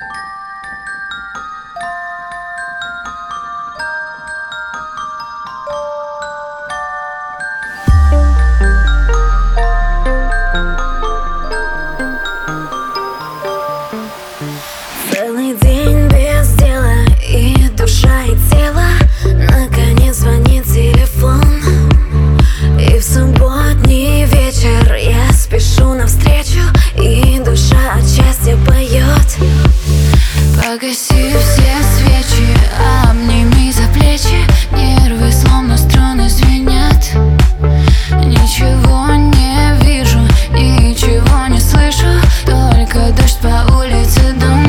Целый день без дела, и душа, и тело. Наконец звонит телефон, и в субботний вечер я спешу навстречу, и душа от счастья поет. Погаси все свечи, обними за плечи. Нервы словно струны звенят. Ничего не вижу, ничего не слышу, только дождь по улице.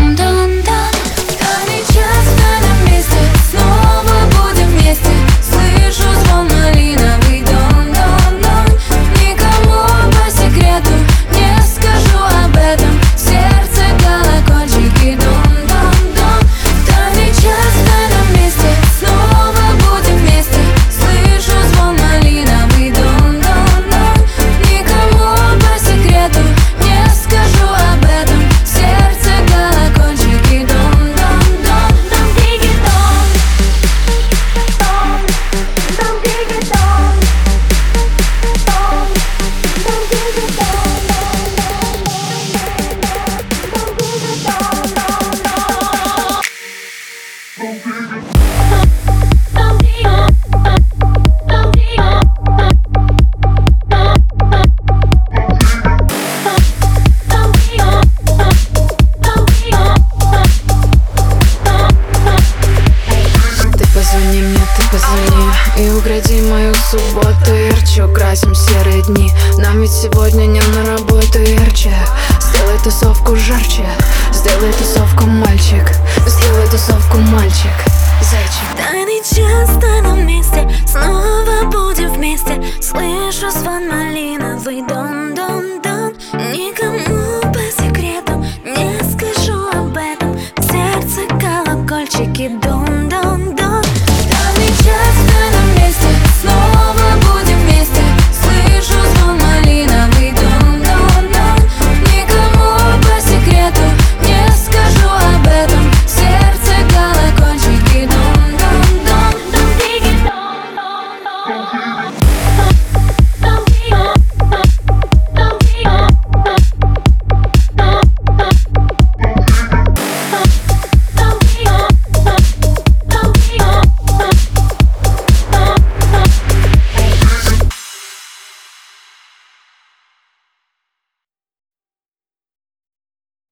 И укради мою субботу ярче, украсим серые дни. Нам ведь сегодня не на работу ярче. Сделай тусовку жарче, сделай тусовку мальчик, сделай тусовку мальчик, зайчик. Тайный час в тайном месте, снова будем вместе. Слышу звон малиновый дом.